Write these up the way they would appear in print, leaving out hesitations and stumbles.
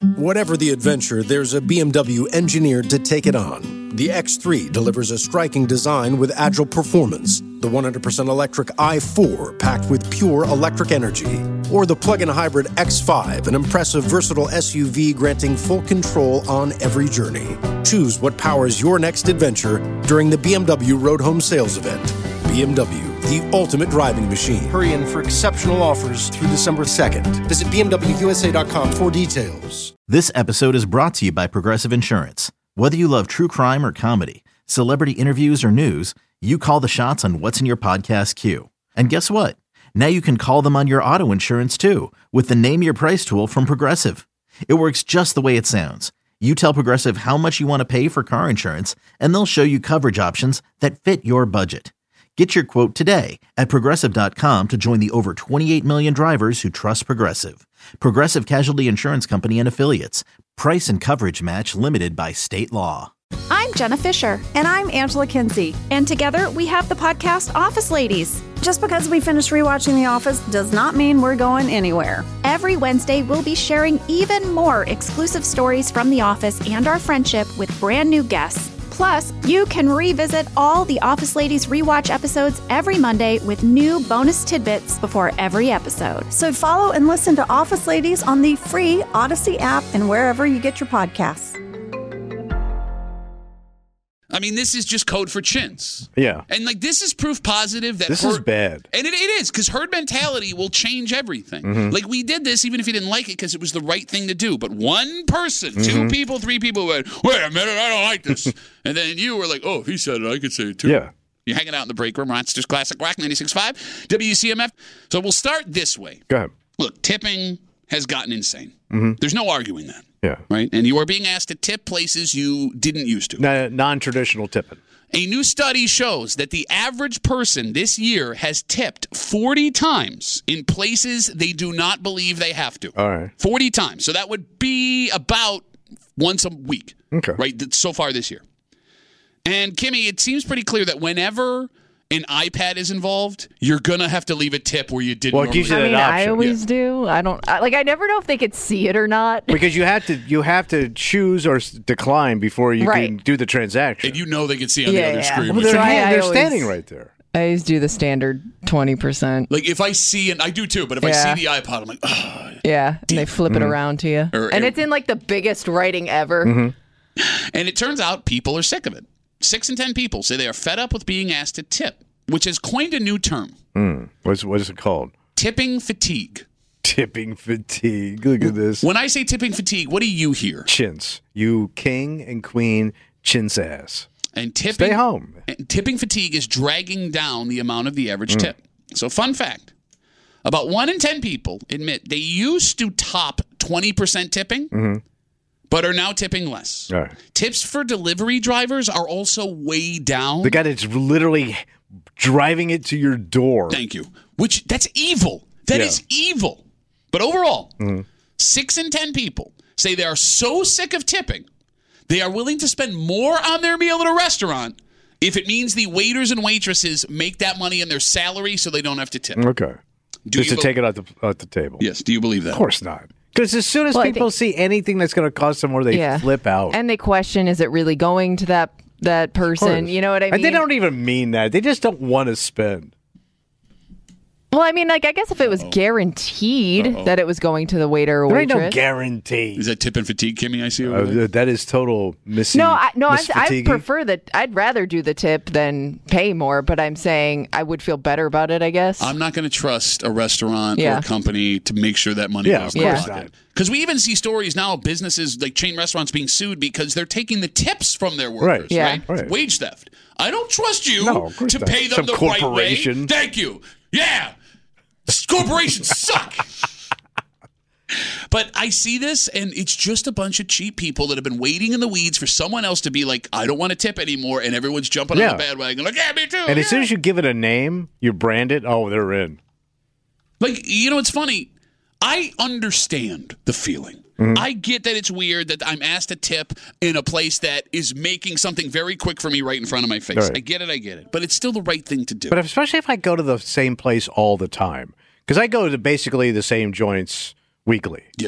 Whatever the adventure, there's a BMW engineered to take it on. The X3 delivers a striking design with agile performance. The 100% electric i4 packed with pure electric energy. Or the plug-in hybrid X5, an impressive versatile SUV granting full control on every journey. Choose what powers your next adventure during the BMW Road Home Sales Event. BMW, the ultimate driving machine. Hurry in for exceptional offers through December 2nd. Visit BMWUSA.com for details. This episode is brought to you by Progressive Insurance. Whether you love true crime or comedy, celebrity interviews or news, you call the shots on what's in your podcast queue. And guess what? Now you can call them on your auto insurance too with the Name Your Price tool from Progressive. It works just the way it sounds. You tell Progressive how much you want to pay for car insurance, and they'll show you coverage options that fit your budget. Get your quote today at Progressive.com to join the over 28 million drivers who trust Progressive. Progressive Casualty Insurance Company and Affiliates. Price and coverage match limited by state law. I'm Jenna Fisher. And I'm Angela Kinsey. And together we have the podcast Office Ladies. Just because we finished rewatching The Office does not mean we're going anywhere. Every Wednesday, we'll be sharing even more exclusive stories from The Office and our friendship with brand new guests. Plus, you can revisit all the Office Ladies rewatch episodes every Monday with new bonus tidbits before every episode. So follow and listen to Office Ladies on the free Odyssey app and wherever you get your podcasts. I mean, this is just code for chintz. Yeah. And, this is proof positive that this is bad. And it is, because herd mentality will change everything. Mm-hmm. We did this even if you didn't like it because it was the right thing to do. But one person, two people, three people went, wait a minute, I don't like this. And then you were like, oh, if he said it, I could say it too. Yeah. You're hanging out in the break room, Rochester's Classic Rock 96.5, WCMF. So we'll start this way. Go ahead. Look, tipping has gotten insane. Mm-hmm. There's no arguing that. Yeah. Right? And you are being asked to tip places you didn't used to. Non-traditional tipping. A new study shows that the average person this year has tipped 40 times in places they do not believe they have to. All right. 40 times. So that would be about once a week. Okay. Right? So far this year. And, Kimmy, it seems pretty clear that whenever an iPad is involved, you're going to have to leave a tip where you didn't normally. It gives you that option. I always do. I never know if they could see it or not. Because you have to choose or decline before you can do the transaction. And you know they can see on the other screen. Well, they're standing right there. I always do the standard 20%. If I see, and I do too, but if I see the iPod, I'm like, oh. Yeah, and they flip it around to you. And it's in the biggest writing ever. Mm-hmm. And it turns out people are sick of it. 6 in 10 people say they are fed up with being asked to tip, which has coined a new term. What is it called? Tipping fatigue. Tipping fatigue. Look at this. When I say tipping fatigue, what do you hear? Chintz. You king and queen chintz ass. And tipping, stay home. And tipping fatigue is dragging down the amount of the average tip. So fun fact, about 1 in 10 people admit they used to top 20% tipping, but are now tipping less. All right. Tips for delivery drivers are also way down. The guy that's literally driving it to your door. Thank you. That's evil. That is evil. But overall, 6 in 10 people say they are so sick of tipping, they are willing to spend more on their meal at a restaurant if it means the waiters and waitresses make that money in their salary so they don't have to tip. Okay. Just to take it out the table. Yes. Do you believe that? Of course not. Because as soon as people see anything that's going to cost them more, they flip out. And they question, is it really going to that person? You know what I mean? And they don't even mean that. They just don't want to spend. Well, I mean, I guess if it was guaranteed that it was going to the waiter or waitress. There ain't no guarantee. Is that tipping fatigue, Kimmy? I see over there? That is total missing. I prefer that. I'd rather do the tip than pay more, but I'm saying I would feel better about it, I guess. I'm not going to trust a restaurant or a company to make sure that money goes to the pocket. Because we even see stories now of businesses like chain restaurants being sued because they're taking the tips from their workers, right? Wage theft. I don't trust you to pay them the right way. Thank you. Yeah. Corporations suck. But I see this, and it's just a bunch of cheap people that have been waiting in the weeds for someone else to be like, I don't want to tip anymore, and everyone's jumping on the bandwagon like, yeah, me too. And as soon as you give it a name, you brand it, they're in. It's funny. I understand the feeling. I get that it's weird that I'm asked to tip in a place that is making something very quick for me right in front of my face. Right. I get it. But it's still the right thing to do. But especially if I go to the same place all the time. Because I go to basically the same joints weekly. Yes.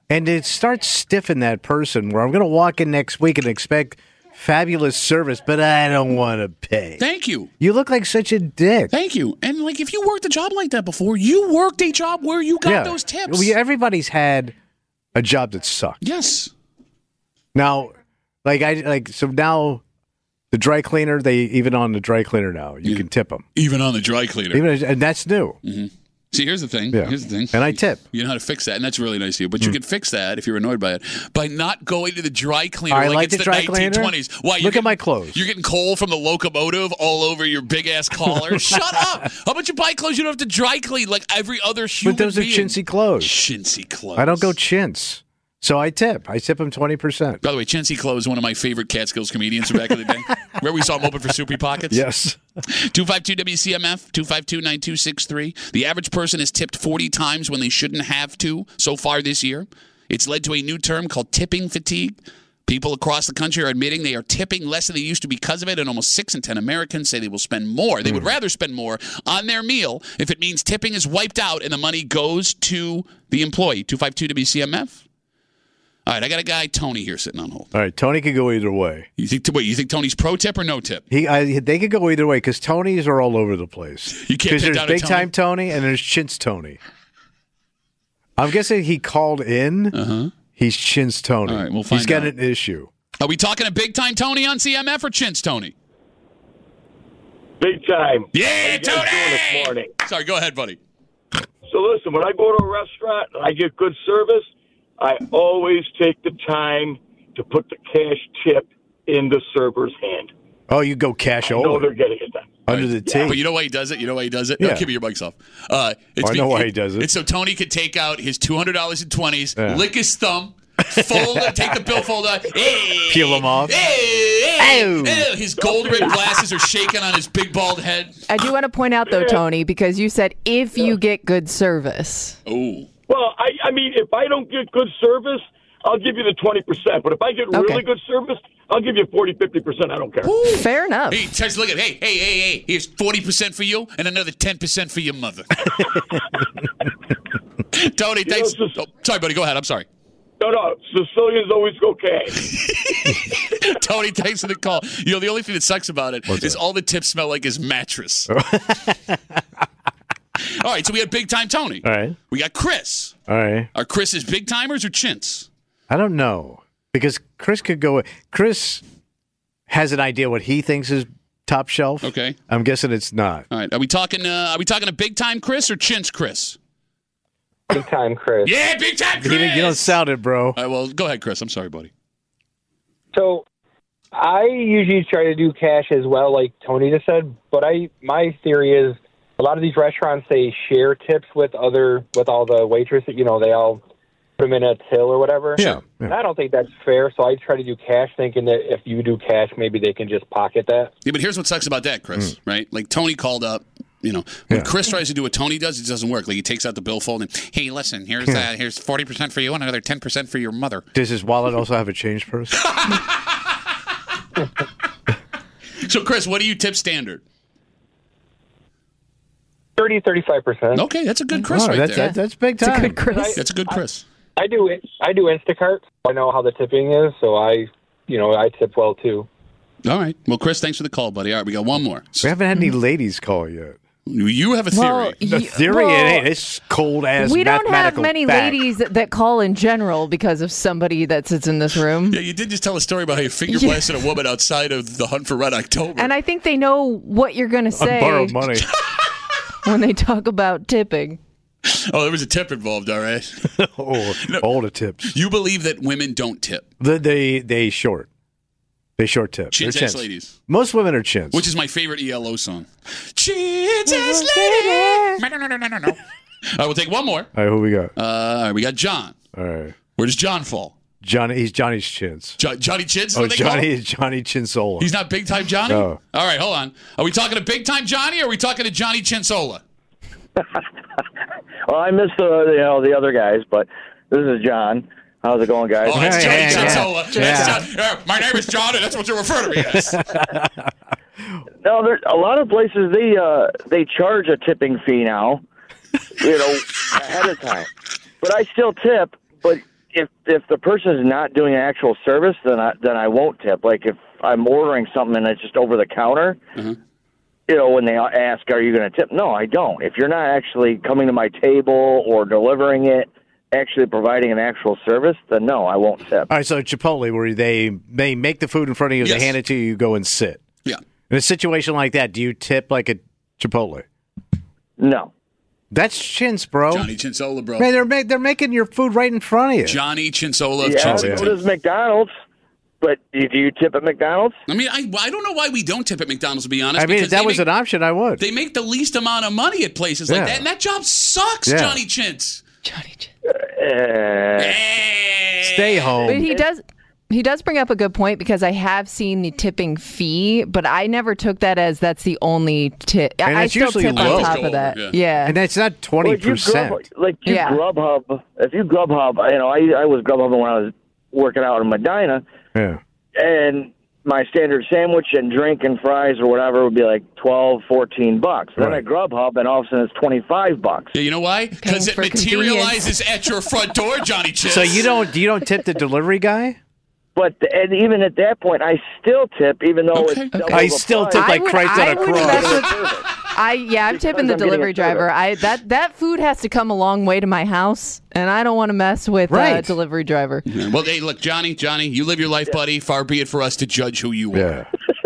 And it starts stiffing that person where I'm going to walk in next week and expect fabulous service, but I don't want to pay. Thank you. You look like such a dick. Thank you. And like, if you worked a job like that before, you worked a job where you got those tips. Well, everybody's had a job that sucked. Yes. Now, so now the dry cleaner, even on the dry cleaner now, you can tip them. Even on the dry cleaner. And that's new. Mm-hmm. See, here's the thing. Yeah. Here's the thing. And I tip. You know how to fix that, and that's really nice of you. But you can fix that if you're annoyed by it by not going to the dry cleaner like it's the 1920s. Why? Look at my clothes. You're getting coal from the locomotive all over your big-ass collar. Shut up. How about you buy clothes you don't have to dry clean like every other human being? But those are chintzy clothes. Chintzy clothes. I don't go chintz. So I tip. I tip them 20%. By the way, Chintzy Clothes is one of my favorite Catskills comedians from back in the day. Where we saw him open for Soupy Pockets. Yes. 252-WCMF, 252-9263. The average person has tipped 40 times when they shouldn't have to so far this year. It's led to a new term called tipping fatigue. People across the country are admitting they are tipping less than they used to because of it, and almost 6 in 10 Americans say they will spend more. They would rather spend more on their meal if it means tipping is wiped out and the money goes to the employee. 252-WCMF. All right, I got a guy, Tony, here sitting on hold. All right, Tony could go either way. You think Tony's pro tip or no tip? They could go either way because Tonys are all over the place. You can't pick there's big time Tony and there's chintz Tony. I'm guessing he called in. Uh-huh. He's chintz Tony. All right, we'll find out. He's got an issue. Are we talking a big time Tony on CMF or chintz Tony? Big time. Yeah, Tony! This morning? Sorry, go ahead, buddy. So listen, when I go to a restaurant and I get good service, I always take the time to put the cash tip in the server's hand. Oh, you go cash over. No, they're getting it done. Under the table. But you know why he does it? Yeah. No, give me your mics off. I know why he does it. It's so Tony could take out his $200 in 20s, lick his thumb, fold it, take the billfold out, peel them off. His gold-rimmed glasses are shaking on his big bald head. I do want to point out, though, Tony, because you said if you get good service. Oh. Well, I mean, if I don't get good service, I'll give you the 20%. But if I get really good service, I'll give you 40, 50%. I don't care. Ooh, fair enough. Hey, just look at hey. Here's 40% for you and another 10% for your mother. Tony, thanks. Sorry, buddy. Go ahead. I'm sorry. No. Sicilians always go cash. Tony, thanks for the call. You know, the only thing that sucks about it is all the tips smell like his mattress. All right, so we had Big Time Tony. All right. We got Chris. All right. Are Chris's big timers or chintz? I don't know. Because Chris could go. Chris has an idea what he thinks is top shelf. Okay. I'm guessing it's not. All right. Are we talking a big time Chris or chintz Chris? Big time Chris. Yeah, big time Chris. You don't sound it, bro. All right, well, go ahead, Chris. I'm sorry, buddy. So I usually try to do cash as well, like Tony just said. But my theory is a lot of these restaurants, they share tips with all the waitresses. You know, they all put them in a till or whatever. Yeah. And I don't think that's fair. So I try to do cash, thinking that if you do cash, maybe they can just pocket that. Yeah, but here's what sucks about that, Chris. Right? Like Tony called up. You know, when Chris tries to do what Tony does, it doesn't work. Like he takes out the billfold and, hey, listen, here's 40% for you and another 10% for your mother. Does his wallet also have a change purse? So, Chris, what do you tip standard? 30, 35%. Okay, that's a good Chris there. That's big time. That's a good Chris. That's a good Chris. I do Instacart. I know how the tipping is, so I tip well too. All right. Well, Chris, thanks for the call, buddy. All right, we got one more. We haven't had any ladies call yet. You have a theory. It's cold ass. We don't have many ladies that call in general because of somebody that sits in this room. Yeah, you did just tell a story about how you finger blasted a woman outside of the Hunt for Red October. And I think they know what you're going to say. Borrowed money. When they talk about tipping. Oh, there was a tip involved, all right. All the tips. You believe that women don't tip? They short. They short tip. Chintz ladies. Most women are chintz. Which is my favorite ELO song. Chintz ladies. No. All right, we'll take one more. All right, who we got? All right, we got John. All right. Where does John fall? He's Johnny's chintz. Johnny Chintz? Oh, Johnny is Johnny Chinsola. He's not big time Johnny? No. All right, hold on. Are we talking to big time Johnny or are we talking to Johnny Chinsola? Well, I missed the other guys, but this is John. How's it going, guys? Oh, it's Johnny Chinsola. Yeah. My name is John, and that's what you refer to me as. No, there's a lot of places they charge a tipping fee now, ahead of time. But I still tip. But if the person is not doing an actual service, then I won't tip. Like if I'm ordering something and it's just over the counter, when they ask, "Are you going to tip?" No, I don't. If you're not actually coming to my table or delivering it, actually providing an actual service, then no, I won't tip. All right, so Chipotle, where they make the food in front of you, they hand it to you, you go and sit. Yeah. In a situation like that, do you tip like a Chipotle? No. That's Chintz, bro. Johnny Chinsola, bro. Man, they're making your food right in front of you. Johnny Chinsola. Yeah, so does McDonald's. But do you tip at McDonald's? I mean, I don't know why we don't tip at McDonald's, to be honest. I mean, if that was an option, I would. They make the least amount of money at places like that, and that job sucks, Johnny Chintz. Johnny Chintz. Stay home. But he does bring up a good point, because I have seen the tipping fee, but I never took that as that's the only tip. And I it's still usually tip low. on top of that. Yeah. And it's not 20%. Grubhub, if you Grubhub, I was Grubhubbing when I was working out in Medina. Yeah. And my standard sandwich and drink and fries or whatever would be like $12, $14. Then I Grubhub, and all of a sudden it's $25. Yeah, you know why? Because it materializes at your front door, Johnny Chintz. So you don't tip the delivery guy? And even at that point, I still tip, even though it's double I still tip like Christ on a cross. I'm tipping the delivery driver. That food has to come a long way to my house, and I don't want to mess with delivery driver. Yeah. Well, hey, look, Johnny, you live your life, buddy. Far be it for us to judge who you are.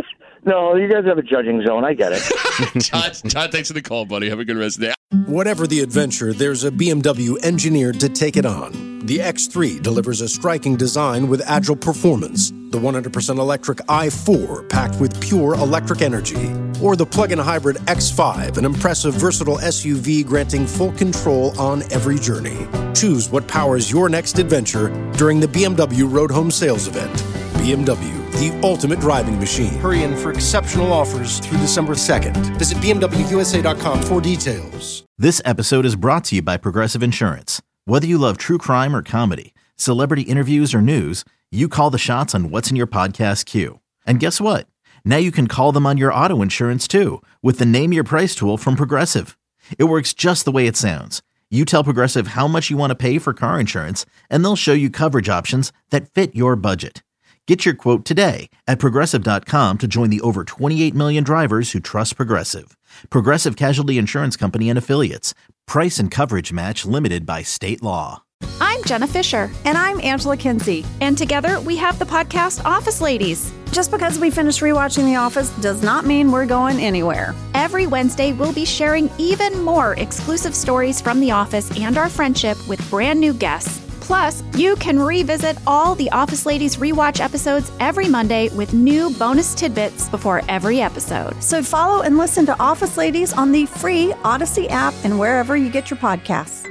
No, you guys have a judging zone. I get it. John, thanks for the call, buddy. Have a good rest of the day. Whatever the adventure, there's a BMW engineered to take it on. The X3 delivers a striking design with agile performance. The 100% electric i4 packed with pure electric energy. Or the plug-in hybrid X5, an impressive versatile SUV granting full control on every journey. Choose what powers your next adventure during the BMW Road Home Sales Event. BMW, the ultimate driving machine. Hurry in for exceptional offers through December 2nd. Visit BMWUSA.com for details. This episode is brought to you by Progressive Insurance. Whether you love true crime or comedy, celebrity interviews or news, you call the shots on what's in your podcast queue. And guess what? Now you can call them on your auto insurance too, with the Name Your Price tool from Progressive. It works just the way it sounds. You tell Progressive how much you want to pay for car insurance, and they'll show you coverage options that fit your budget. Get your quote today at Progressive.com to join the over 28 million drivers who trust Progressive. Progressive Casualty Insurance Company and Affiliates. Price and coverage match limited by state law. I'm Jenna Fisher. And I'm Angela Kinsey. And together we have the podcast Office Ladies. Just because we finished rewatching The Office does not mean we're going anywhere. Every Wednesday, we'll be sharing even more exclusive stories from The Office and our friendship with brand new guests. Plus, you can revisit all the Office Ladies rewatch episodes every Monday with new bonus tidbits before every episode. So follow and listen to Office Ladies on the free Odyssey app and wherever you get your podcasts.